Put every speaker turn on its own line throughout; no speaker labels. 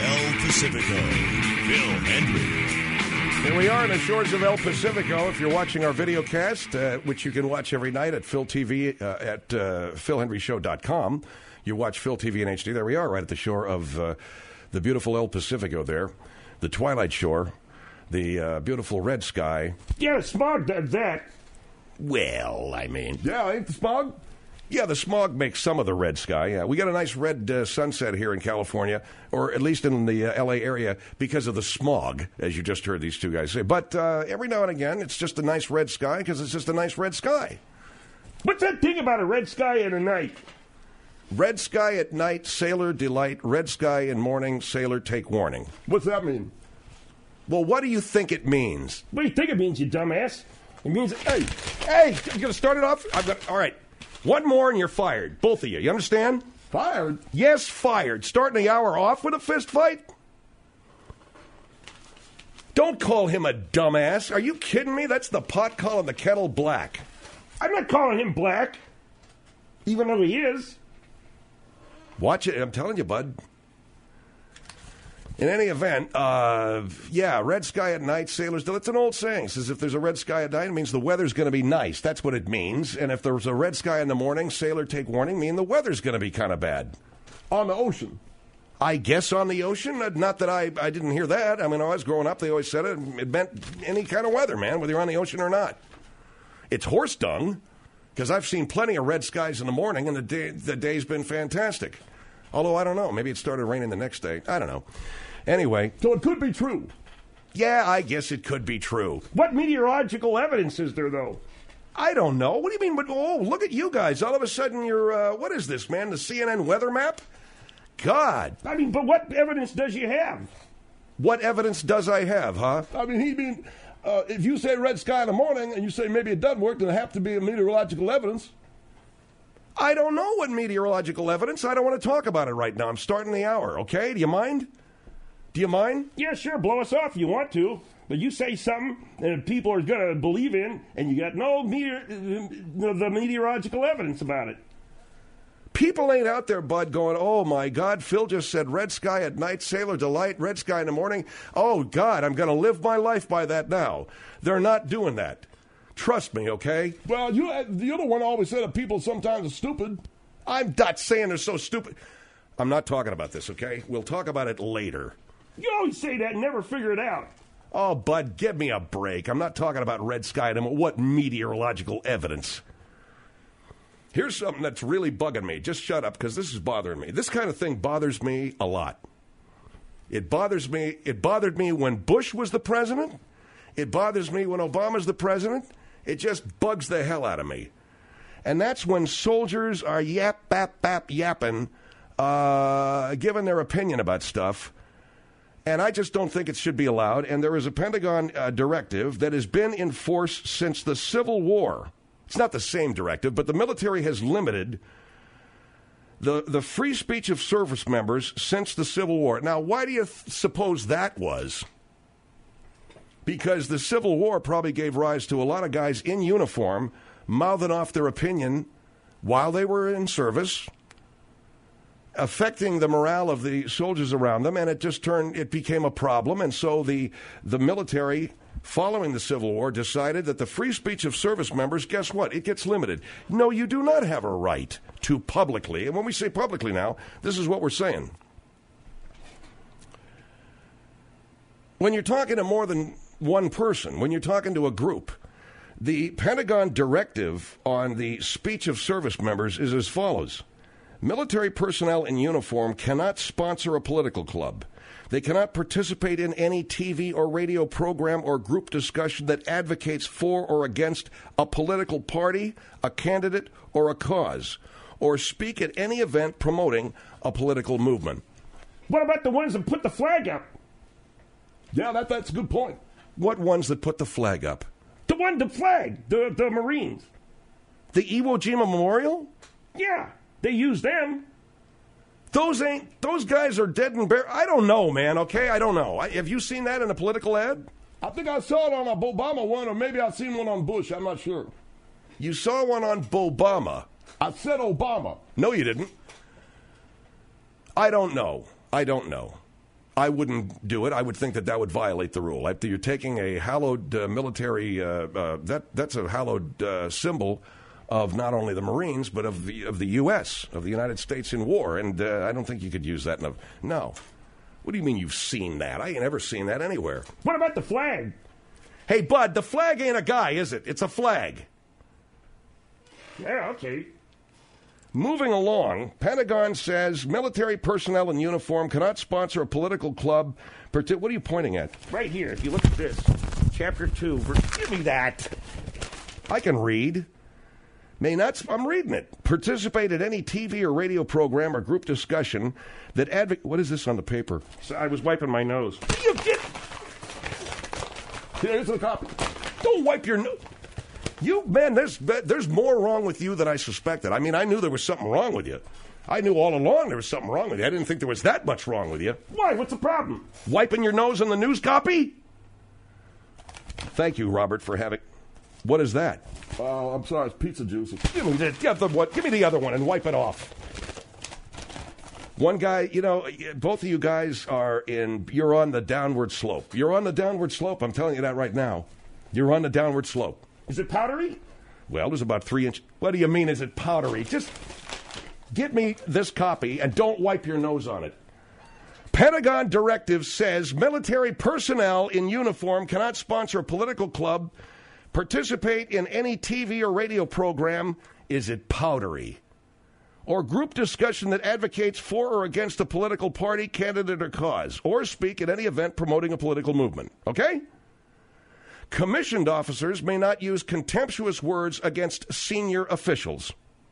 El Pacifico, Phil Hendry.
Here we are on the shores of El Pacifico. If you're watching our video cast, which you can watch every night at Phil TV at PhilHenryShow.com, you watch Phil TV in HD. There we are, right at the shore of the beautiful El Pacifico there, the Twilight Shore, the beautiful red sky.
Yeah, the smog does that.
Well, I mean...
Yeah, ain't the smog?
Yeah, the smog makes some of the red sky. Yeah, we got a nice red sunset here in California, or at least in the L.A. area, because of the smog, as you just heard these two guys say. But every now and again, it's just a nice red sky, because it's just a nice red sky.
What's that thing about a red sky in the night?
Red sky at night, sailor delight. Red sky in morning, sailor take warning.
What's that mean?
Well, what do you think it means?
What do you think it means, you dumbass? It means,
hey, you gonna start it off? All right. One more and you're fired. Both of you. You understand?
Fired?
Yes, fired. Starting the hour off with a fist fight? Don't call him a dumbass. Are you kidding me? That's the pot calling the kettle black.
I'm not calling him black, even though he is.
Watch it. I'm telling you, bud. In any event, red sky at night, sailors do. It's an old saying. It says if there's a red sky at night, it means the weather's going to be nice. That's what it means. And if there's a red sky in the morning, sailor take warning, mean the weather's going to be kind of bad.
On the ocean.
I guess on the ocean. Not that I didn't hear that. I mean, when I was growing up, they always said it. It meant any kind of weather, man, whether you're on the ocean or not. It's horse dung, because I've seen plenty of red skies in the morning, and the day's been fantastic. Although, I don't know. Maybe it started raining the next day. I don't know. Anyway.
So it could be true.
Yeah, I guess it could be true.
What meteorological evidence is there, though?
I don't know. What do you mean? Oh, look at you guys. All of a sudden you're, what is this, man? The CNN weather map? God.
I mean, but what evidence does you have?
What evidence does I have, huh?
I mean, if you say red sky in the morning and you say maybe it doesn't work, then it have to be a meteorological evidence.
I don't know what meteorological evidence. I don't want to talk about it right now. I'm starting the hour, okay? Do you mind? Do you mind?
Yeah, sure. Blow us off if you want to. But you say something that people are going to believe in, and you got the meteorological evidence about it.
People ain't out there, bud, going, oh, my God, Phil just said red sky at night, sailor delight, red sky in the morning. Oh, God, I'm going to live my life by that now. They're not doing that. Trust me, okay?
Well, you're the one always said that people sometimes are stupid.
I'm not saying they're so stupid. I'm not talking about this, okay? We'll talk about it later.
You always say that and never figure it out.
Oh, bud, give me a break. I'm not talking about red sky anymore. What meteorological evidence? Here's something that's really bugging me. Just shut up, because this is bothering me. This kind of thing bothers me a lot. It bothers me. It bothered me when Bush was the president. It bothers me when Obama's the president. It just bugs the hell out of me. And that's when soldiers are yapping, giving their opinion about stuff. And I just don't think it should be allowed. And there is a Pentagon directive that has been in force since the Civil War. It's not the same directive, but the military has limited the free speech of service members since the Civil War. Now, why do you suppose that was? Because the Civil War probably gave rise to a lot of guys in uniform mouthing off their opinion while they were in service, affecting the morale of the soldiers around them, and it became a problem. And so the military, following the Civil War, decided that the free speech of service members, guess what? It gets limited. No, you do not have a right to publicly, and when we say publicly now, this is what we're saying. When you're talking to more than one person, when you're talking to a group, the Pentagon directive on the speech of service members is as follows. Military personnel in uniform cannot sponsor a political club. They cannot participate in any TV or radio program or group discussion that advocates for or against a political party, a candidate, or a cause, or speak at any event promoting a political movement.
What about the ones that put the flag up? Yeah, that's a good point.
What ones that put the flag up?
The flag, the Marines.
The Iwo Jima Memorial?
Yeah, they use them.
Those guys are dead and buried. I don't know, man, okay? I don't know. Have you seen that in a political ad?
I think I saw it on a Obama one, or maybe I've seen one on Bush. I'm not sure.
You saw one on Obama.
I said Obama.
No, you didn't. I don't know. I wouldn't do it. I would think that would violate the rule. After you're taking a hallowed military, that's a hallowed symbol of not only the Marines, but of the U.S., of the United States in war. And I don't think you could use that. No. What do you mean you've seen that? I ain't ever seen that anywhere.
What about the flag?
Hey, bud, the flag ain't a guy, is it? It's a flag.
Yeah, okay.
Moving along, Pentagon says military personnel in uniform cannot sponsor a political club. What are you pointing at?
Right here, if you look at this. Chapter 2. Give me that.
I can read. I'm reading it. Participate in any TV or radio program or group discussion that What is this on the paper?
So I was wiping my nose.
You get... Here's the copy. Don't wipe your nose. Man, there's more wrong with you than I suspected. I mean, I knew there was something wrong with you. I knew all along there was something wrong with you. I didn't think there was that much wrong with you.
Why? What's the problem?
Wiping your nose on the news copy? Thank you, Robert, for having... What is that?
I'm sorry, it's pizza juice.
Give me the other one and wipe it off. One guy, both of you guys you're on the downward slope. You're on the downward slope. I'm telling you that right now. You're on the downward slope.
Is it powdery?
Well, there's about 3 inches. What do you mean, is it powdery? Just get me this copy and don't wipe your nose on it. Pentagon directive says military personnel in uniform cannot sponsor a political club, participate in any TV or radio program, is it powdery, or group discussion that advocates for or against a political party, candidate, or cause, or speak at any event promoting a political movement. Okay? Commissioned officers may not use contemptuous words against senior officials.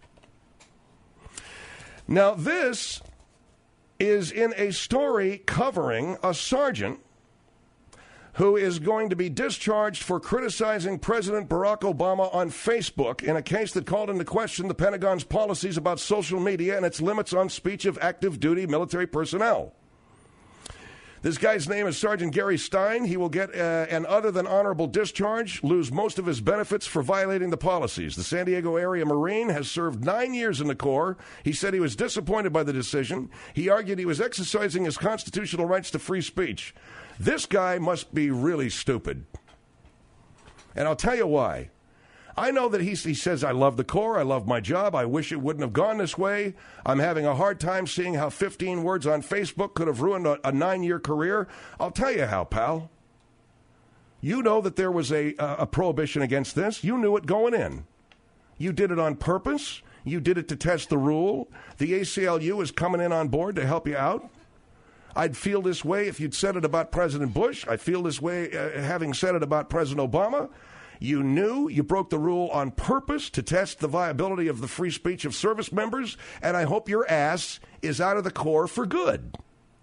Now, this is in a story covering a sergeant who is going to be discharged for criticizing President Barack Obama on Facebook in a case that called into question the Pentagon's policies about social media and its limits on speech of active duty military personnel. This guy's name is Sergeant Gary Stein. He will get an other than honorable discharge, lose most of his benefits for violating the policies. The San Diego area Marine has served 9 years in the Corps. He said he was disappointed by the decision. He argued he was exercising his constitutional rights to free speech. This guy must be really stupid. And I'll tell you why. I know that he says, I love the Corps, I love my job, I wish it wouldn't have gone this way. I'm having a hard time seeing how 15 words on Facebook could have ruined a 9-year career. I'll tell you how, pal. You know that there was a prohibition against this. You knew it going in. You did it on purpose. You did it to test the rule. The ACLU is coming in on board to help you out. I'd feel this way if you'd said it about President Bush. I feel this way having said it about President Obama. You knew you broke the rule on purpose to test the viability of the free speech of service members, and I hope your ass is out of the Corps for good.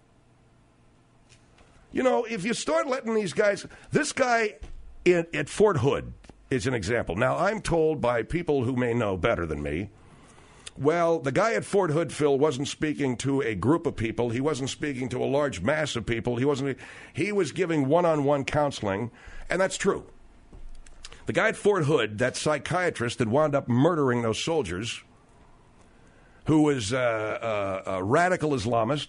If you start letting these guys... This guy at Fort Hood is an example. Now, I'm told by people who may know better than me, well, the guy at Fort Hood, Phil, wasn't speaking to a group of people. He wasn't speaking to a large mass of people. He was giving one-on-one counseling, and that's true. The guy at Fort Hood, that psychiatrist that wound up murdering those soldiers, who was a radical Islamist,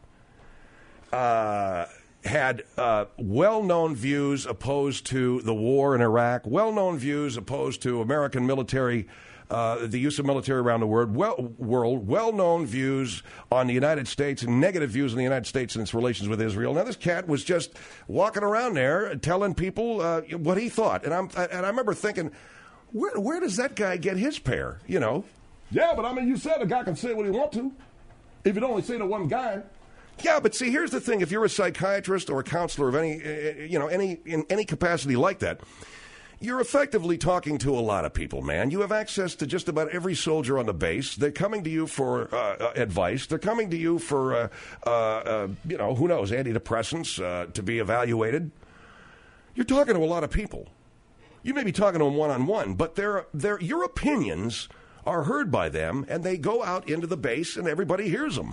had well-known views opposed to the war in Iraq, well-known views opposed to American military, the use of military around the world, well-known views on the United States and negative views on the United States and its relations with Israel. Now, this cat was just walking around there telling people what he thought. And I remember thinking, where does that guy get his pair, Yeah,
but I mean, you said a guy can say what he wants to. If it only say to one guy.
Yeah, but see, here's the thing. If you're a psychiatrist or a counselor of any, in any capacity like that, you're effectively talking to a lot of people, man. You have access to just about every soldier on the base. They're coming to you for advice. They're coming to you for, who knows, antidepressants to be evaluated. You're talking to a lot of people. You may be talking to them one-on-one, but your opinions are heard by them, and they go out into the base, and everybody hears them.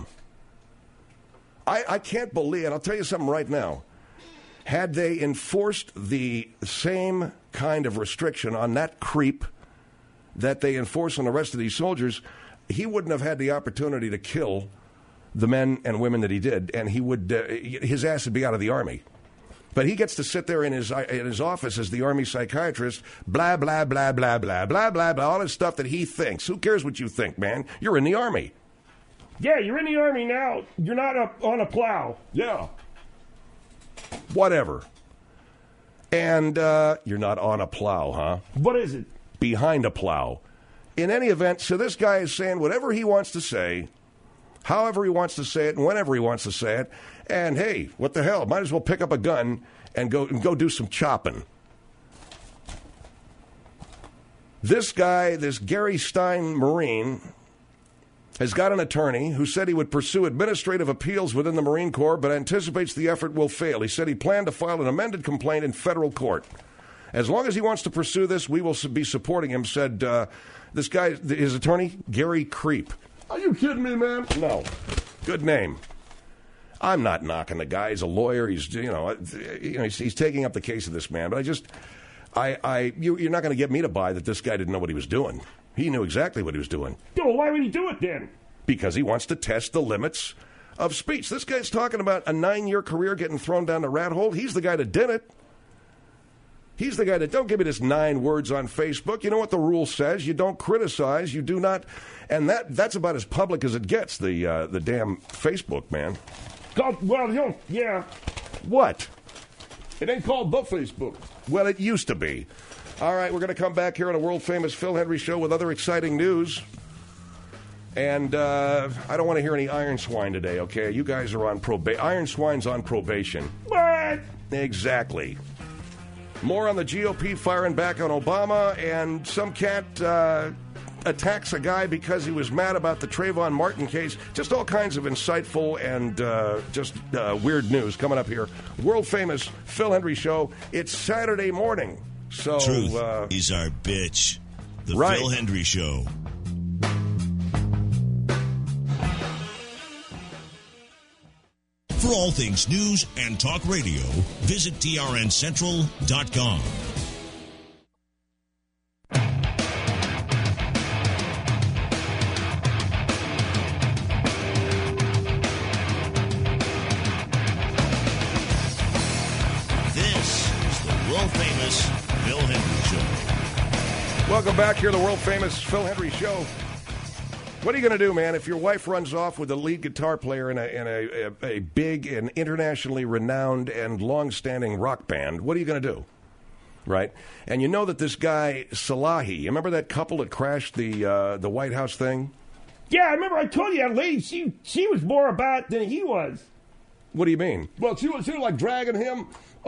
I can't believe, and I'll tell you something right now. Had they enforced the same kind of restriction on that creep that they enforce on the rest of these soldiers, he wouldn't have had the opportunity to kill the men and women that he did, and he would his ass would be out of the Army. But he gets to sit there in his office as the Army psychiatrist, blah, blah, blah, blah, blah, blah, blah, blah, all this stuff that he thinks. Who cares what you think, man? You're in the Army.
Yeah, you're in the Army now. You're not on a plow.
Yeah. Whatever. And you're not on a plow, huh?
What is it?
Behind a plow. In any event, so this guy is saying whatever he wants to say, however he wants to say it, and whenever he wants to say it. And hey, what the hell? Might as well pick up a gun and go do some chopping. This guy, this Gary Stein Marine, has got an attorney who said he would pursue administrative appeals within the Marine Corps, but anticipates the effort will fail. He said he planned to file an amended complaint in federal court. As long as he wants to pursue this, we will be supporting him, said this guy, his attorney, Gary Creep.
Are you kidding me, man?
No. Good name. I'm not knocking the guy. He's a lawyer. He's he's taking up the case of this man. But you're not going to get me to buy that this guy didn't know what he was doing. He knew exactly what he was doing.
Well, why would he do it then?
Because he wants to test the limits of speech. This guy's talking about a 9-year career getting thrown down the rat hole. He's the guy that did it. He's the guy that, don't give me this 9 words on Facebook. You know what the rule says. You don't criticize. You do not. And that's about as public as it gets, the damn Facebook, man.
Well, yeah.
What?
It ain't called the Facebook.
Well, it used to be. All right, we're going to come back here on a world-famous Phil Hendry show with other exciting news. And I don't want to hear any Iron Swine today, okay? You guys are on probation. Iron Swine's on probation.
What?
Exactly. More on the GOP firing back on Obama, and some cat attacks a guy because he was mad about the Trayvon Martin case. Just all kinds of insightful and weird news coming up here. World-famous Phil Hendry show. It's Saturday morning. So,
Truth is our bitch. The
right.
Phil Hendry Show. For all things news and talk radio, visit trncentral.com. This is the world-famous Phil Hendry Show.
Welcome back here to the world-famous Phil Hendry show. What are you going to do, man, if your wife runs off with the lead guitar player in a big and internationally renowned and long-standing rock band? What are you going to do? Right? And you know that this guy, Salahi, you remember that couple that crashed the White House thing?
Yeah, I remember I told you that lady, she was more about than he was.
What do you mean?
Well, she was like dragging him.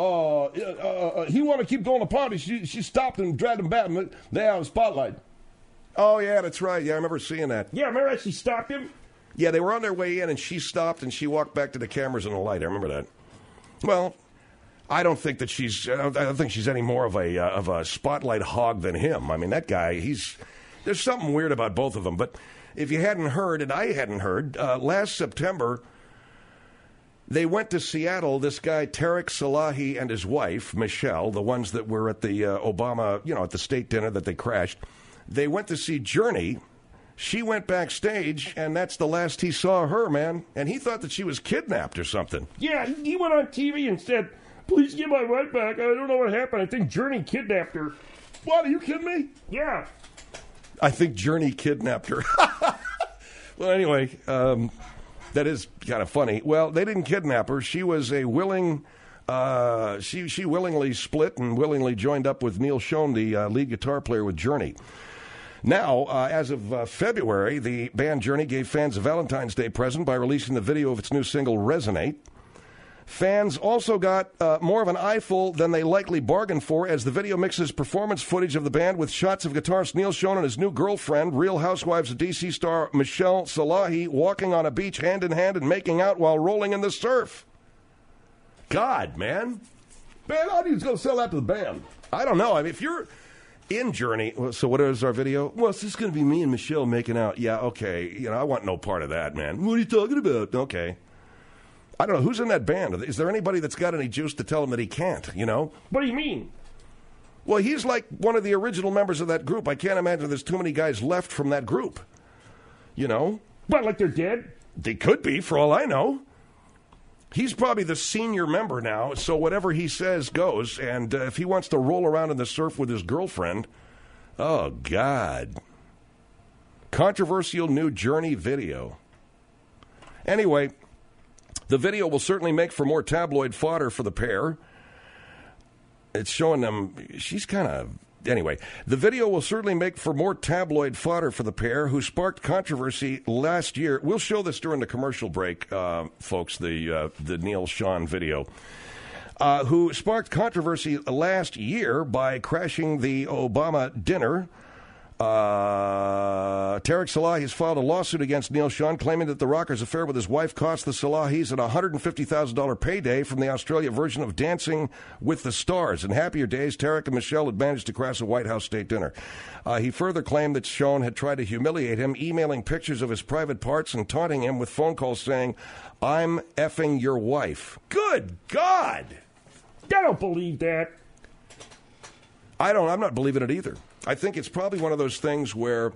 He wanted to keep going to party. She stopped him and dragged him back. They out of the spotlight.
Oh, yeah, that's right. Yeah, I remember seeing that.
Yeah, remember that she stopped him?
Yeah, they were on their way in, and she stopped, and she walked back to the cameras and the light. I remember that. Well, I don't think that I don't think she's any more of a spotlight hog than him. I mean, that guy, there's something weird about both of them. But if you hadn't heard, and I hadn't heard, last September, they went to Seattle, this guy, Tarek Salahi, and his wife, Michelle, the ones that were at the Obama, at the state dinner that they crashed. They went to see Journey. She went backstage, and that's the last he saw of her, man. And he thought that she was kidnapped or something.
Yeah, he went on TV and said, "Please give my wife back. I don't know what happened. I think Journey kidnapped her." What, are you kidding me? Yeah.
I think Journey kidnapped her. Well, anyway, that is kind of funny. Well, they didn't kidnap her. She was a willing... she willingly split and willingly joined up with Neil Schon, the lead guitar player with Journey. Now, as of February, the band Journey gave fans a Valentine's Day present by releasing the video of its new single, Resonate. Fans also got more of an eyeful than they likely bargained for, as the video mixes performance footage of the band with shots of guitarist Neil Schon and his new girlfriend, Real Housewives of D.C. star Michelle Salahi, walking on a beach hand in hand and making out while rolling in the surf. God, man.
Man, how do you going to sell that to the band?
I don't know. I mean, if you're in Journey, so what is our video? Well, it's just going to be me and Michelle making out. Yeah, okay. I want no part of that, man. What are you talking about? Okay. I don't know. Who's in that band? Is there anybody that's got any juice to tell him that he can't,
What do you mean?
Well, he's like one of the original members of that group. I can't imagine there's too many guys left from that group.
What, like they're dead?
They could be, for all I know. He's probably the senior member now, so whatever he says goes. And if he wants to roll around in the surf with his girlfriend, oh, God. Controversial new Journey video. Anyway, the video will certainly make for more tabloid fodder for the pair. It's showing them, she's kind of... Anyway, the video will certainly make for more tabloid fodder for the pair, who sparked controversy last year. We'll show this during the commercial break, folks, the Neil Sean video, who sparked controversy last year by crashing the Obama dinner. Tarek Salahi has filed a lawsuit against Neil Sean, claiming that the rocker's affair with his wife cost the Salahis an $150,000 payday from the Australia version of Dancing with the Stars. In happier days, Tarek and Michelle had managed to crash a White House state dinner. He further claimed that Sean had tried to humiliate him, emailing pictures of his private parts and taunting him with phone calls saying, "I'm effing your wife." Good God!
I don't believe that.
I'm not believing it either. I think it's probably one of those things where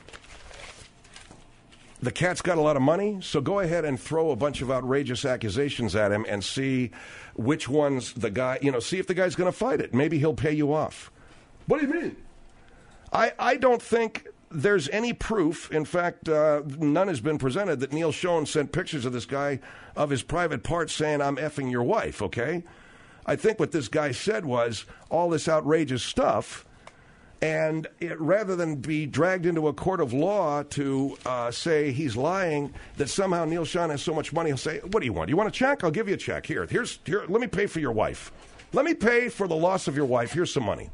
the cat's got a lot of money, so go ahead and throw a bunch of outrageous accusations at him and see which one's the guy, see if the guy's going to fight it. Maybe he'll pay you off.
What do you mean?
I don't think there's any proof. In fact, none has been presented that Neil Sean sent pictures of this guy, of his private parts, saying, "I'm effing your wife," okay? I think what this guy said was all this outrageous stuff. And rather than be dragged into a court of law to say he's lying, that somehow Neil Sean has so much money, he'll say, "What do you want? You want a check? I'll give you a check. Here, let me pay for your wife. Let me pay for the loss of your wife. Here's some money."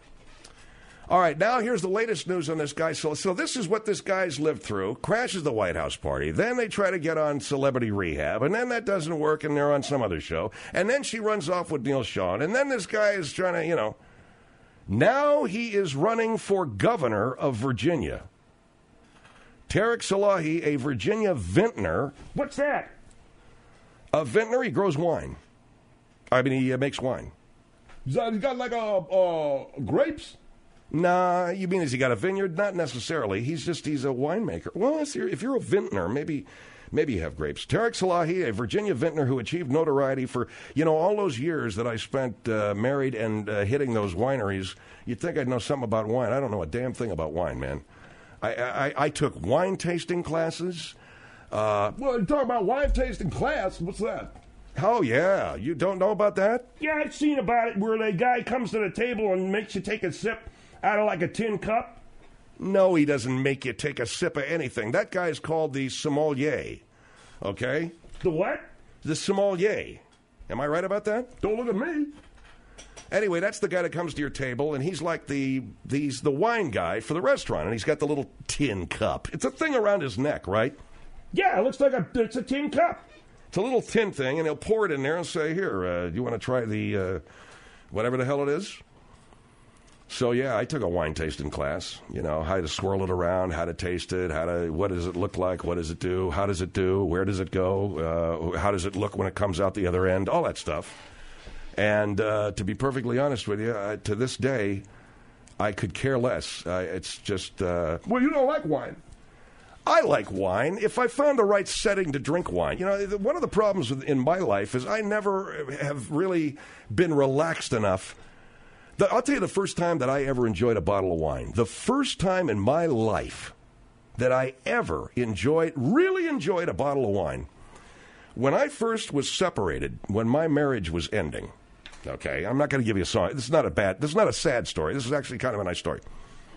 All right, now here's the latest news on this guy. So this is what this guy's lived through. Crashes the White House party. Then they try to get on Celebrity Rehab. And then that doesn't work, and they're on some other show. And then she runs off with Neil Sean. And then this guy is trying to, Now he is running for governor of Virginia. Tarek Salahi, a Virginia vintner.
What's that?
A vintner, he grows wine. I mean, he makes wine.
He's got like grapes?
Nah, you mean has he got a vineyard? Not necessarily. He's a winemaker. Well, if you're a vintner, maybe you have grapes. Tarek Salahi, a Virginia vintner who achieved notoriety for, all those years that I spent married and hitting those wineries. You'd think I'd know something about wine. I don't know a damn thing about wine, man. I took wine tasting classes.
Well, you talk about wine tasting class. What's that?
Oh, yeah. You don't know about that?
Yeah, I've seen about it where the guy comes to the table and makes you take a sip out of like a tin cup.
No, he doesn't make you take a sip of anything. That guy's called the sommelier, okay?
The what?
The sommelier. Am I right about that?
Don't look at me.
Anyway, that's the guy that comes to your table, and he's like he's the wine guy for the restaurant, and he's got the little tin cup. It's a thing around his neck, right?
Yeah, it looks like it's a tin cup.
It's a little tin thing, and he'll pour it in there and say, "Here, do you want to try the whatever the hell it is?" So, yeah, I took a wine tasting class, how to swirl it around, how to taste it, what does it look like, what does it do, how does it do, where does it go, how does it look when it comes out the other end, all that stuff. And to be perfectly honest with you, to this day, I could care less. It's just...
Well, you don't like wine.
I like wine if I found the right setting to drink wine. One of the problems in my life is I never have really been relaxed enough. I'll tell you the first time that I ever enjoyed a bottle of wine. The first time in my life that I ever really enjoyed a bottle of wine. When I first was separated, when my marriage was ending. Okay, I'm not going to give you a song. This is not a sad story. This is actually kind of a nice story.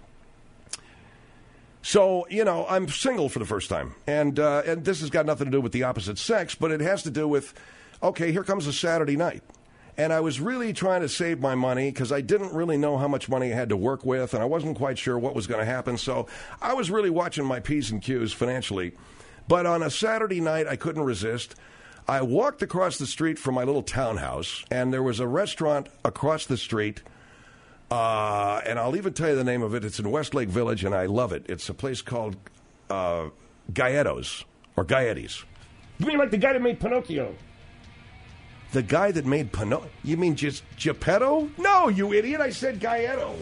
So, I'm single for the first time. And this has got nothing to do with the opposite sex, but it has to do with, okay, here comes a Saturday night. And I was really trying to save my money because I didn't really know how much money I had to work with, and I wasn't quite sure what was going to happen. So I was really watching my P's and Q's financially. But on a Saturday night, I couldn't resist. I walked across the street from my little townhouse, and there was a restaurant across the street. And I'll even tell you the name of it. It's in Westlake Village, and I love it. It's a place called Gaetto's, or Gaetti's.
You mean like the guy that made Pinocchio?
The guy that made Pinocchio? You mean just Geppetto? No, you idiot. I said Gaetto.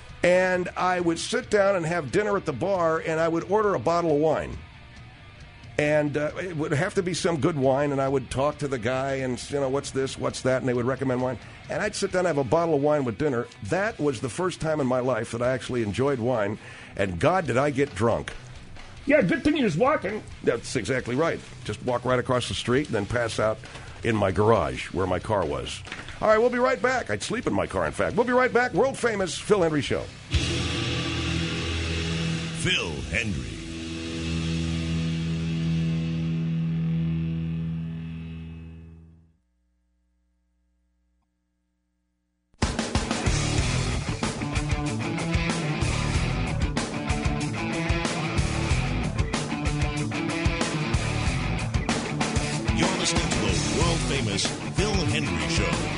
And I would sit down and have dinner at the bar, and I would order a bottle of wine. And it would have to be some good wine, and I would talk to the guy and, what's this, what's that, and they would recommend wine. And I'd sit down and have a bottle of wine with dinner. That was the first time in my life that I actually enjoyed wine, and God, did I get drunk.
Yeah, good thing you're just walking.
That's exactly right. Just walk right across the street and then pass out in my garage where my car was. All right, we'll be right back. I'd sleep in my car, in fact. We'll be right back. World-famous Phil Hendrie Show.
Phil Hendrie. You're listening to the world-famous Phil Hendrie Show.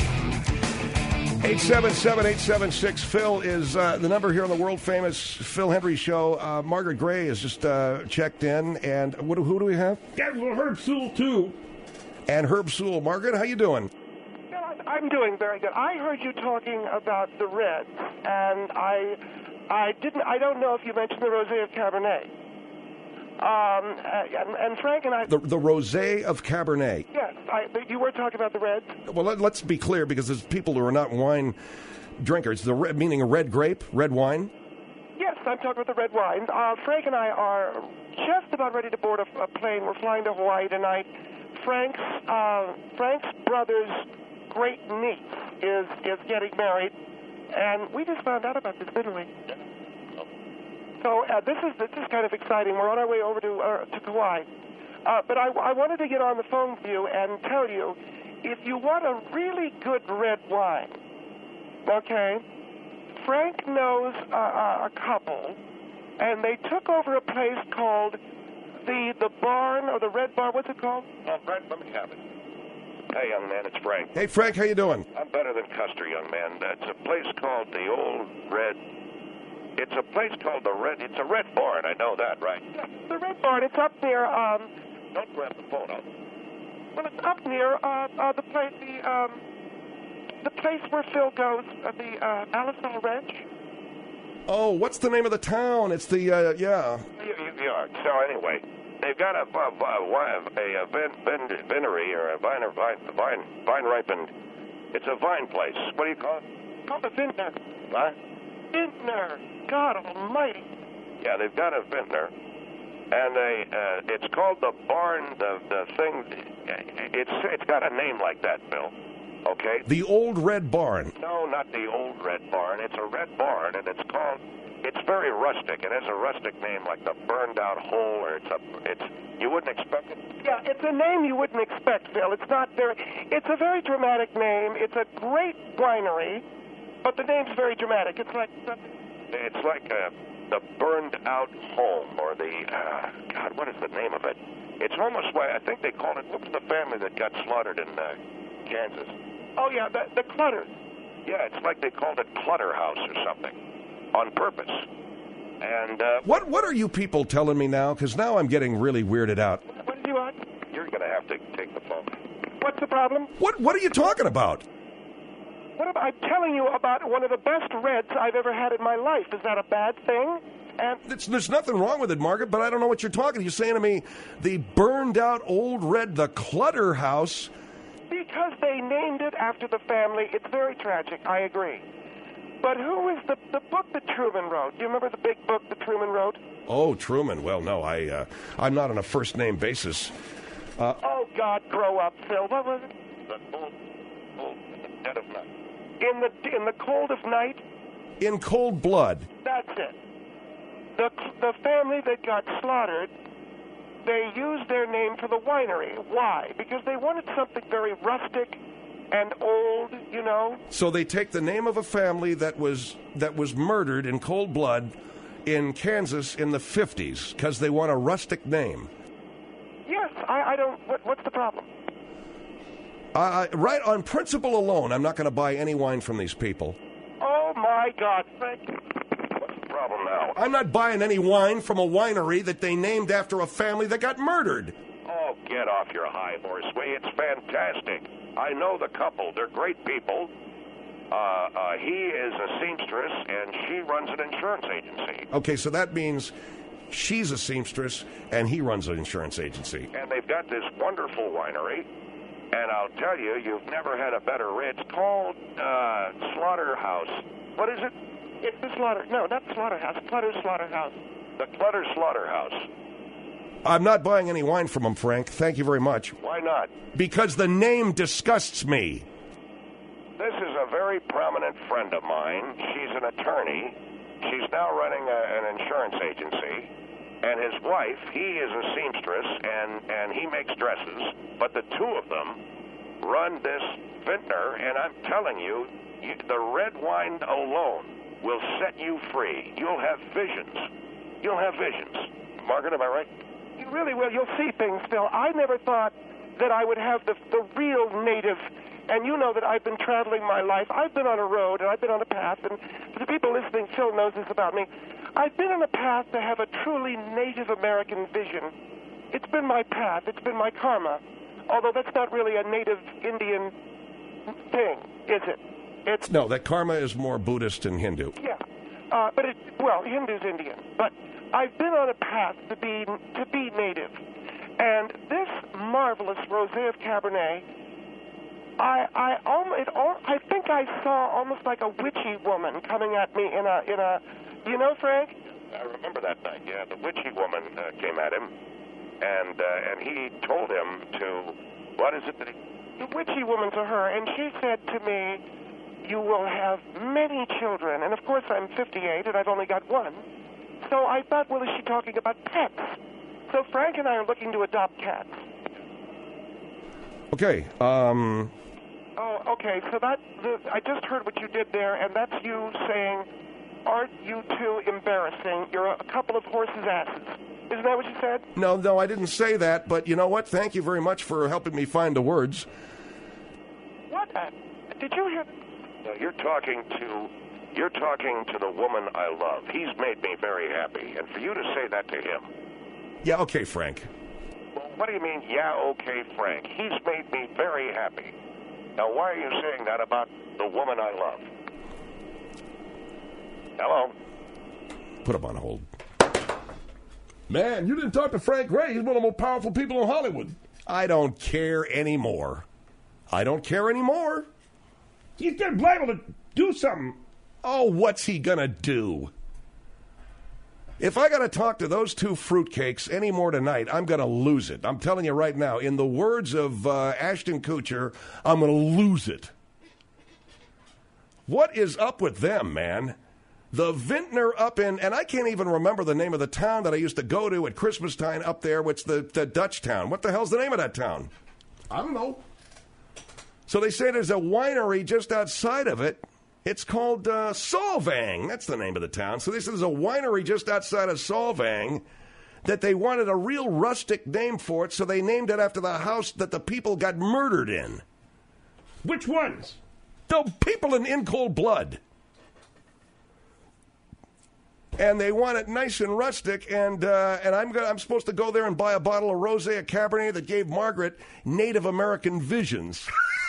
877-876-PHIL is the number here on the world-famous Phil Hendrie Show. Margaret Gray has just checked in, and who do we have?
Yeah, well, Herb Sewell, too.
And Herb Sewell. Margaret, how you doing?
I'm doing very good. I heard you talking about the Reds, and I don't know if you mentioned the Rosé of Cabernet. And Frank and I...
The Rosé of Cabernet.
Yes, you were talking about the Reds.
Well, let's be clear, because there's people who are not wine drinkers. Meaning a red grape, red wine?
Yes, I'm talking about the red wines. Frank and I are just about ready to board a plane. We're flying to Hawaii tonight. Frank's brother's great niece is getting married, and we just found out about this literally. So this is kind of exciting. We're on our way over to Kauai. But I wanted to get on the phone with you and tell you, if you want a really good red wine, okay, Frank knows a couple, and they took over a place called the Barn, or the Red Barn. What's it called?
Brent, let me have it. Hey, young man, it's Frank.
Hey, Frank, how you doing?
I'm better than Custer, young man. It's a place called the Old Red... It's a place called the Red... It's a Red Barn, I know that, right?
Yeah, the Red Barn, it's up near,
Don't grab the phone out.
well, it's up near, the place where Phil goes, the Alisal Ranch.
Oh, what's the name of the town? It's the, yeah.
You are. So anyway, they've got a vinery or a vine ripened. It's a vine place. What do you call it?
Called a vintner.
What?
Vintner. God almighty.
Yeah, they've got a vintner, and it's called the Barn. The thing. It's got a name like that, Bill. Okay.
The Old Red Barn.
No, not the Old Red Barn. It's a red barn, and it's called. It's very rustic. It has a rustic name like the Burned Out Hole, or it's. You wouldn't expect it.
Yeah, it's a name you wouldn't expect, Phil. It's not very. It's a very dramatic name. It's a great winery, but the name's very dramatic. It's like.
It's like the Burned Out Home, or the God. What is the name of it? It's almost like I think they called it. What was the family that got slaughtered in Kansas?
Oh yeah, the Clutters.
Yeah, it's like they called it Clutter House or something, on purpose. And
What are you people telling me now? Because now I'm getting really weirded out.
What did you want?
You're going to have to take the phone.
What's the problem?
What are you talking about?
I'm telling you about one of the best reds I've ever had in my life. Is that a bad thing? And
There's nothing wrong with it, Margaret, but I don't know what you're talking. You're saying to me, the Burned Out Old Red, the Clutter House.
because they named it after the family, it's very tragic. I agree. But who is the book that Truman wrote? Do you remember the big book that Truman wrote?
Oh, Truman. Well, no, I'm not on a first name basis.
Oh God, grow up, Phil. What was it?
The cold dead of night.
In the cold of night.
In Cold Blood.
That's it. The family that got slaughtered, they used their name for the winery. Why? Because they wanted something very rustic and old, you know.
So they take the name of a family that was murdered in cold blood in Kansas in the 50s because they want a rustic name.
Yes, I don't. What's the problem?
Right on principle alone, I'm not going to buy any wine from these people.
Oh my God, Frank.
What's the problem now?
I'm not buying any wine from a winery that they named after a family that got murdered.
Oh, get off your high horse, Way. It's fantastic. I know the couple. They're great people. He is a seamstress, and she runs an insurance agency.
Okay, so that means She's a seamstress, and he runs an insurance agency.
And they've got this wonderful winery. And I'll tell you, you've never had a better red. It's called Slaughterhouse. What is it?
It's the No, not Slaughterhouse. Clutter's Slaughterhouse.
The Clutter Slaughterhouse.
I'm not buying any wine from him, Frank. Thank you very much.
Why not?
Because the name disgusts me.
This is a very prominent friend of mine. She's an attorney. She's now running an insurance agency. And his wife, he is a seamstress, and he makes dresses. But the two of them run this vintner, and I'm telling you, the red wine alone will set you free. You'll have visions. You'll have visions. Margaret, am I right?
You really will. You'll see things, Phil. I never thought that I would have the real native. And you know that I've been traveling my life. I've been on a road, and I've been on a path. And for the people listening, Phil knows this about me. I've been on a path to have a truly Native American vision. It's been my path. It's been my karma. Although that's not really a Native Indian thing, is it?
No, that karma is more Buddhist and Hindu.
Yeah. But Hindu's Indian. But I've been on a path to be Native. And this marvelous Rosé of Cabernet, I think I saw almost like a witchy woman coming at me in a you know, Frank?
I remember that night, yeah. The witchy woman came at him, and he told him to, what is it that he...
The witchy woman to her, and she said to me, you will have many children. And, of course, I'm 58, and I've only got one. So I thought, well, is she talking about pets? So Frank and I are looking to adopt cats.
Okay,
Oh, okay, so I just heard what you did there, and that's you saying, aren't you too embarrassing? You're a couple of horses' asses. Isn't that what you said?
No, I didn't say that, but you know what? Thank you very much for helping me find the words.
What? Did you hear?
No, you're talking to the woman I love. He's made me very happy, and for you to say that to him...
Yeah, okay, Frank.
Well, what do you mean, yeah, okay, Frank? He's made me very happy. Now, why are you saying that about the woman I love? Hello?
Put him on hold.
Man, you didn't talk to Frank Ray. He's one of the more powerful people in Hollywood.
I don't care anymore.
He's getting liable to do something.
Oh, what's he gonna do? If I gotta talk to those two fruitcakes any more tonight, I'm gonna lose it. I'm telling you right now, in the words of Ashton Kutcher, I'm gonna lose it. What is up with them, man? The vintner up in, and I can't even remember the name of the town that I used to go to at Christmas time up there, which the Dutch town. What the hell's the name of that town?
I don't know.
So they say there's a winery just outside of it. It's called Solvang. That's the name of the town. So they said there's a winery just outside of Solvang that they wanted a real rustic name for it, so they named it after the house that the people got murdered in.
Which ones?
The people in Cold Blood. And they want it nice and rustic, and I'm supposed to go there and buy a bottle of Rosé, a Cabernet that gave Margaret Native American visions.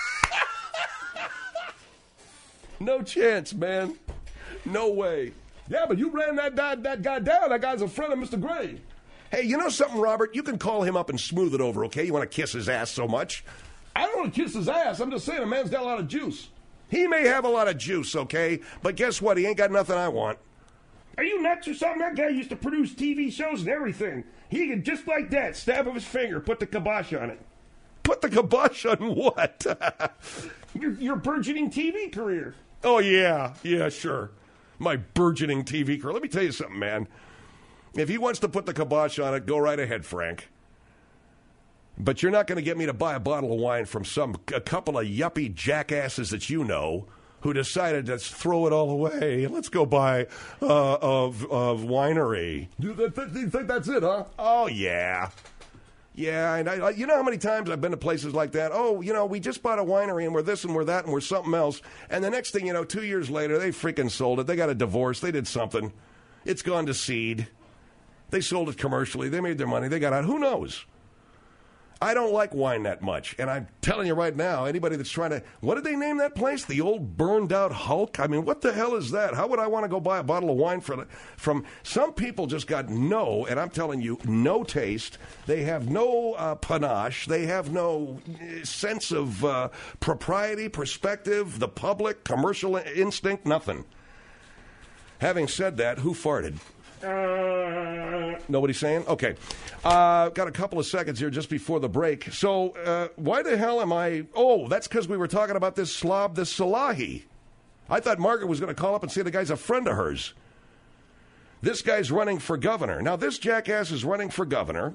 No chance, man. No way.
Yeah, but you ran that guy down. That guy's a friend of Mr. Gray.
Hey, you know something, Robert? You can call him up and smooth it over, okay? You want to kiss his ass so much?
I don't want to kiss his ass. I'm just saying, the man's got a lot of juice.
He may have a lot of juice, okay? But guess what? He ain't got nothing I want.
Are you nuts or something? That guy used to produce TV shows and everything. He could, just like that, stab of his finger, put the kibosh on it.
Put the kibosh on what?
Your burgeoning TV career.
Oh, yeah, sure. My burgeoning TV career. Let me tell you something, man. If he wants to put the kibosh on it, go right ahead, Frank. But you're not going to get me to buy a bottle of wine from a couple of yuppie jackasses that you know who decided to throw it all away. Let's go buy a winery.
You think that's it, huh?
Oh, yeah. Yeah, and you know how many times I've been to places like that? Oh, you know, we just bought a winery, and we're this, and we're that, and we're something else. And the next thing you know, 2 years later, they freaking sold it. They got a divorce. They did something. It's gone to seed. They sold it commercially. They made their money. They got out. Who knows? I don't like wine that much. And I'm telling you right now, anybody that's trying to... What did they name that place? The old burned-out Hulk? I mean, what the hell is that? How would I want to go buy a bottle of wine from... Some people just got no, and I'm telling you, no taste. They have no panache. They have no sense of propriety, perspective, the public, commercial instinct, nothing. Having said that, who farted? Nobody saying? Okay. Got a couple of seconds here just before the break. So, why the hell am I... Oh, that's because we were talking about this slob, this Salahi. I thought Margaret was going to call up and say the guy's a friend of hers. This guy's running for governor. Now, this jackass is running for governor.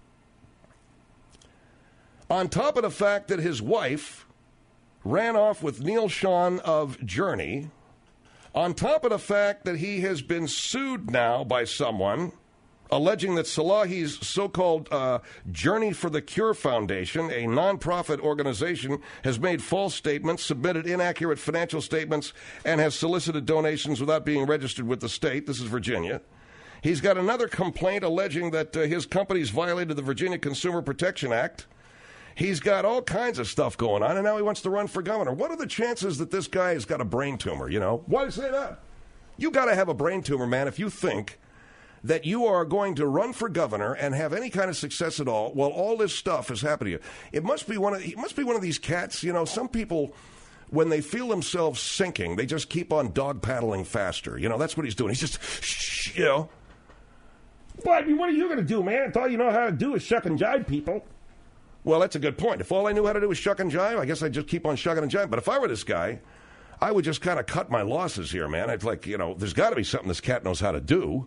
On top of the fact that his wife ran off with Neil Sean of Journey... On top of the fact that he has been sued now by someone alleging that Salahi's so-called Journey for the Cure Foundation, a nonprofit organization, has made false statements, submitted inaccurate financial statements, and has solicited donations without being registered with the state. This is Virginia. He's got another complaint alleging that his company's violated the Virginia Consumer Protection Act. He's got all kinds of stuff going on, and now he wants to run for governor. What are the chances that this guy has got a brain tumor, you know? Why do you say that? You got to have a brain tumor, man, if you think that you are going to run for governor and have any kind of success at all while all this stuff is happening to you. He must be one of these cats, you know, some people, when they feel themselves sinking, they just keep on dog paddling faster. You know, that's what he's doing. He's just, shh, you know.
Well, I mean, what are you going to do, man? If all you know how to do is shuck and jive people.
Well, that's a good point. If all I knew how to do was shuck and jive, I guess I'd just keep on shucking and jive. But if I were this guy, I would just kind of cut my losses here, man. I'd like, you know, there's got to be something this cat knows how to do.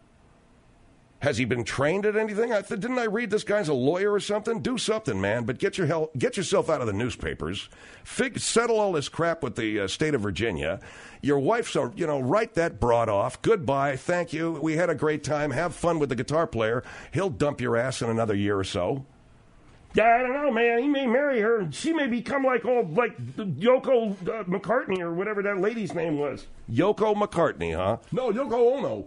Has he been trained at anything? Didn't I read this guy's a lawyer or something? Do something, man. But get yourself out of the newspapers. Settle all this crap with the state of Virginia. Your wife's, you know, write that broad off. Goodbye. Thank you. We had a great time. Have fun with the guitar player. He'll dump your ass in another year or so.
Yeah, I don't know, man. He may marry her, and she may become like Yoko McCartney or whatever that lady's name was.
Yoko McCartney, huh?
No, Yoko Ono.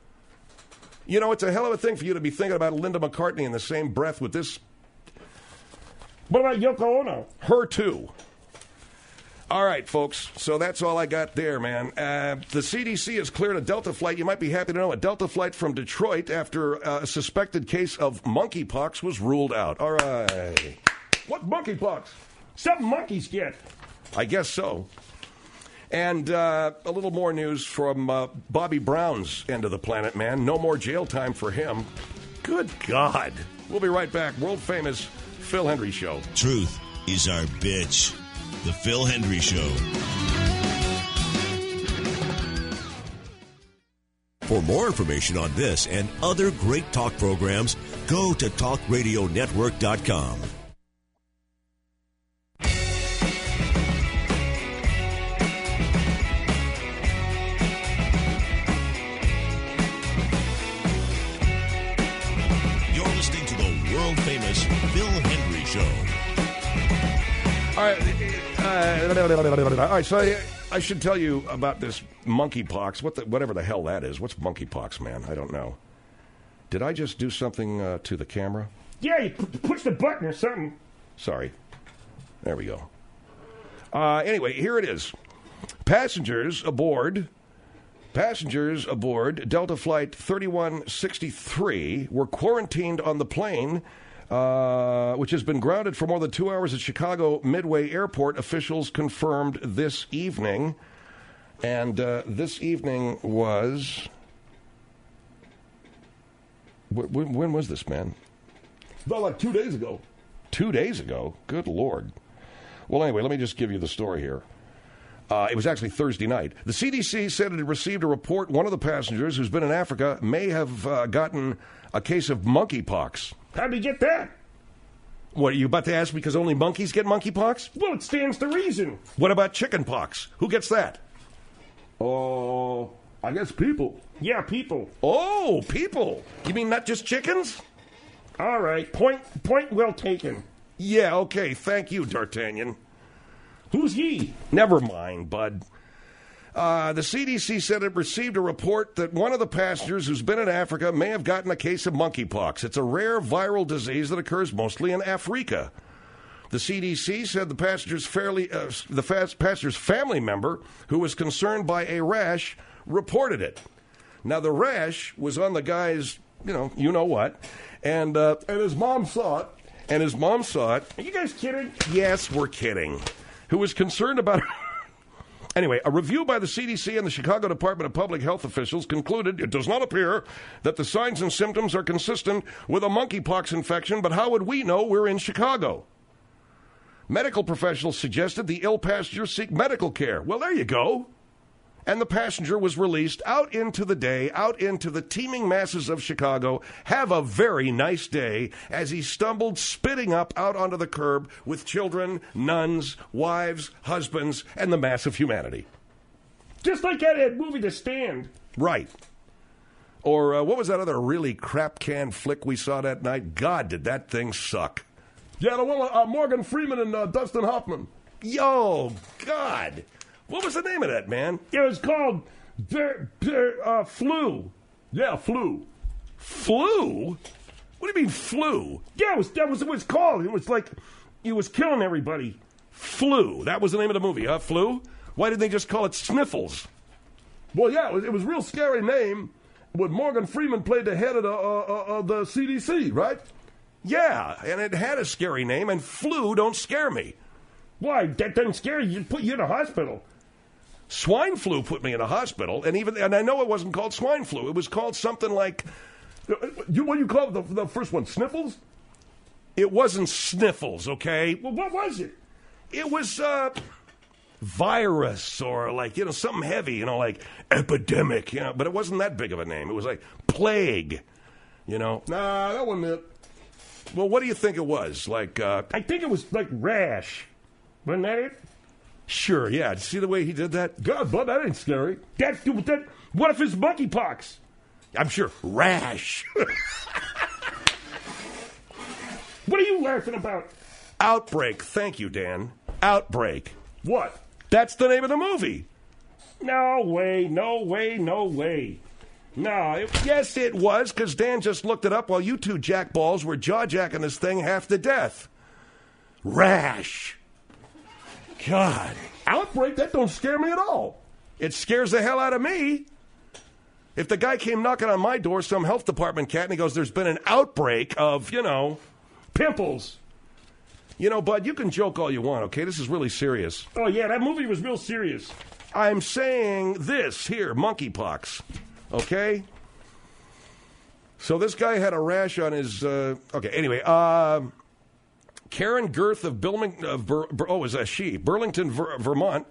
You know, it's a hell of a thing for you to be thinking about Linda McCartney in the same breath with this.
What about Yoko Ono?
Her, too. All right, folks. So that's all I got there, man. The CDC has cleared a Delta flight. You might be happy to know a Delta flight from Detroit after a suspected case of monkeypox was ruled out. All right.
What monkeypox? Something monkeys get.
I guess so. And a little more news from Bobby Brown's end of the planet, man. No more jail time for him. Good God. We'll be right back. World-famous Phil Hendrie Show.
Truth is our bitch. The Phil Hendrie Show. For more information on this and other great talk programs, go to talkradionetwork.com. You're listening to the world-famous Phil Hendrie Show.
All right, so I should tell you about this monkeypox, whatever the hell that is. What's monkeypox, man? I don't know. Did I just do something to the camera?
Yeah, you push the button or something.
Sorry. There we go. Anyway, here it is. Passengers aboard Delta Flight 3163 were quarantined on the plane, which has been grounded for more than 2 hours at Chicago Midway Airport, officials confirmed this evening. And this evening was... When was this, man?
About like 2 days ago.
2 days ago? Good Lord. Well, anyway, let me just give you the story here. It was actually Thursday night. The CDC said it had received a report one of the passengers who's been in Africa may have gotten a case of monkeypox.
How did he get that?
What, are you about to ask because only monkeys get monkeypox?
Well, it stands to reason.
What about chickenpox? Who gets that?
Oh, I guess people. Yeah, people.
Oh, people. You mean not just chickens?
All right. Point well taken.
Yeah, okay. Thank you, D'Artagnan.
Who's he?
Never mind, bud. The CDC said it received a report that one of the passengers who's been in Africa may have gotten a case of monkeypox. It's a rare viral disease that occurs mostly in Africa. The CDC said the passenger's family member, who was concerned by a rash, reported it. Now, the rash was on the guy's, you know what, and his mom saw it. And his mom saw it.
Are you guys kidding?
Yes, we're kidding. Who was concerned about... Anyway, a review by the CDC and the Chicago Department of Public Health officials concluded it does not appear that the signs and symptoms are consistent with a monkeypox infection, but how would we know we're in Chicago? Medical professionals suggested the ill passenger seek medical care. Well, there you go. And the passenger was released out into the day, out into the teeming masses of Chicago. Have a very nice day as he stumbled, spitting up out onto the curb with children, nuns, wives, husbands, and the mass of humanity.
Just like that movie, The Stand.
Right. Or what was that other really crap can flick we saw that night? God, did that thing suck.
Yeah, the one with Morgan Freeman and Dustin Hoffman.
Yo, God. What was the name of that, man?
It was called Flu. Yeah, Flu.
Flu? What do you mean, flu?
Yeah, that was what it was called. It was like, it was killing everybody.
Flu. That was the name of the movie, huh? Flu? Why didn't they just call it Sniffles?
Well, yeah, it was a real scary name when Morgan Freeman played the head of the CDC, right?
Yeah, and it had a scary name, and flu don't scare me.
Why? That doesn't scare you. It put you in a hospital.
Swine flu put me in a hospital, and I know it wasn't called swine flu. It was called something like...
What do you call the first one, Sniffles?
It wasn't Sniffles, okay?
Well, what was it?
It was, virus or like, something heavy, like epidemic, but it wasn't that big of a name. It was like plague,
Nah, that wasn't it.
Well, what do you think it was? Like,
I think it was like rash. Wasn't that it?
Sure, yeah. See the way he did that?
God, bud, that ain't scary. What if it's monkeypox?
I'm sure. Rash.
What are you laughing about?
Outbreak. Thank you, Dan. Outbreak.
What?
That's the name of the movie.
No way, no way, no way. No.
Yes, it was, because Dan just looked it up while you two jackballs were jaw-jacking this thing half to death. Rash. God.
Outbreak? That don't scare me at all.
It scares the hell out of me. If the guy came knocking on my door, some health department cat, and he goes, there's been an outbreak of,
pimples.
Bud, you can joke all you want, okay? This is really serious.
Oh, yeah, that movie was real serious.
I'm saying this here, monkeypox, okay? So this guy had a rash on his, anyway, Karen Girth of Burlington, Vermont.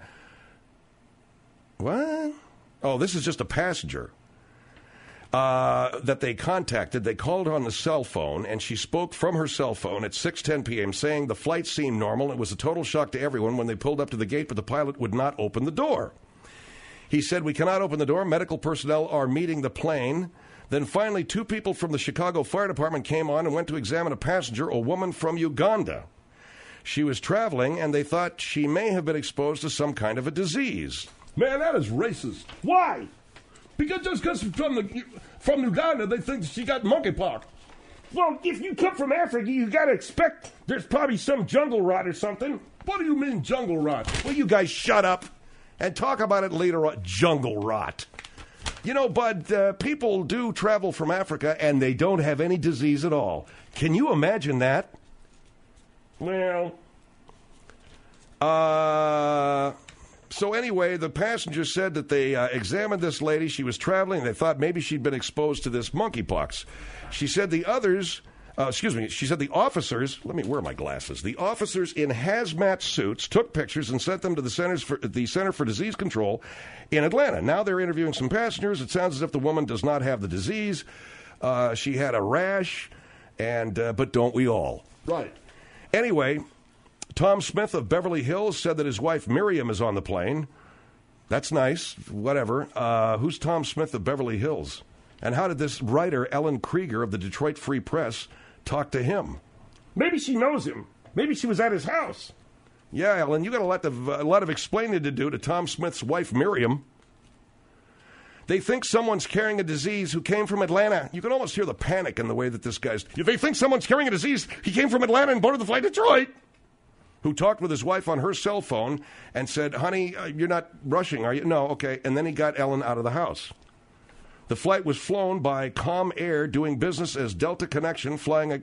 What? Oh, this is just a passenger that they contacted. They called on the cell phone, and she spoke from her cell phone at 6:10 p.m., saying the flight seemed normal. It was a total shock to everyone when they pulled up to the gate, but the pilot would not open the door. He said, we cannot open the door. Medical personnel are meeting the plane. Then finally, two people from the Chicago Fire Department came on and went to examine a passenger, a woman from Uganda. She was traveling, and they thought she may have been exposed to some kind of a disease.
Man, that is racist. Why? Because from Uganda, they think she got monkeypox. Well, if you come from Africa, you got to expect there's probably some jungle rot or something. What do you mean jungle rot?
Will you guys shut up and talk about it later on? Jungle rot. Bud, people do travel from Africa, and they don't have any disease at all. Can you imagine that?
Well,
so anyway, the passenger said that they examined this lady. She was traveling. They thought maybe she'd been exposed to this monkeypox. She said the officers, where are my glasses? The officers in hazmat suits took pictures and sent them to the Center for Disease Control in Atlanta. Now they're interviewing some passengers. It sounds as if the woman does not have the disease. She had a rash, but don't we all?
Right.
Anyway, Tom Smith of Beverly Hills said that his wife Miriam is on the plane. That's nice. Whatever. Who's Tom Smith of Beverly Hills? And how did this writer, Ellen Krieger of the Detroit Free Press, talk to him?
Maybe she knows him. Maybe she was at his house.
Yeah, Ellen, you got a lot of explaining to do to Tom Smith's wife, Miriam. They think someone's carrying a disease who came from Atlanta. You can almost hear the panic in the way that this guy's... They think someone's carrying a disease. He came from Atlanta and boarded the flight to Detroit. Who talked with his wife on her cell phone and said, honey, you're not rushing, are you? No, okay. And then he got Ellen out of the house. The flight was flown by Calm Air, doing business as Delta Connection, flying a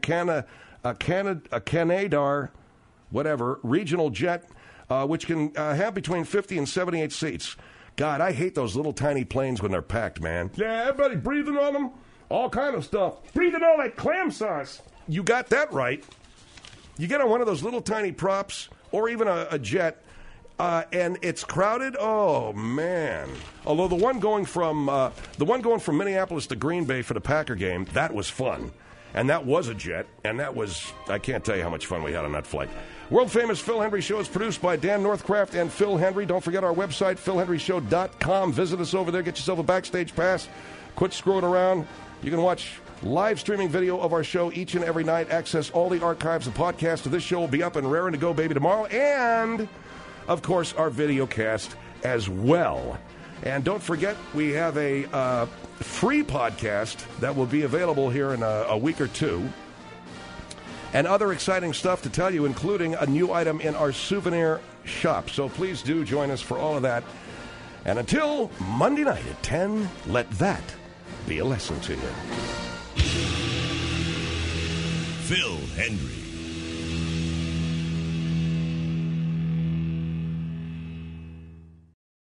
Canadar, whatever, regional jet, which can have between 50 and 78 seats. God, I hate those little tiny planes when they're packed, man.
Yeah, everybody breathing on them, all kind of stuff. Breathing all that clam sauce.
You got that right. You get on one of those little tiny props, or even a jet, and it's crowded. Oh man! Although the one going from Minneapolis to Green Bay for the Packer game, that was fun, and that was a jet, and that was, I can't tell you how much fun we had on that flight. World famous Phil Hendry Show is produced by Dan Northcraft and Phil Hendry. Don't forget our website, philhendryshow.com. Visit us over there. Get yourself a backstage pass. Quit screwing around. You can watch live streaming video of our show each and every night. Access all the archives and podcasts of this show will be up and raring to go, baby, tomorrow. And, of course, our video cast as well. And don't forget, we have a free podcast that will be available here in a week or two. And other exciting stuff to tell you, including a new item in our souvenir shop. So please do join us for all of that. And until Monday night at 10, let that be a lesson to you.
Phil Hendry.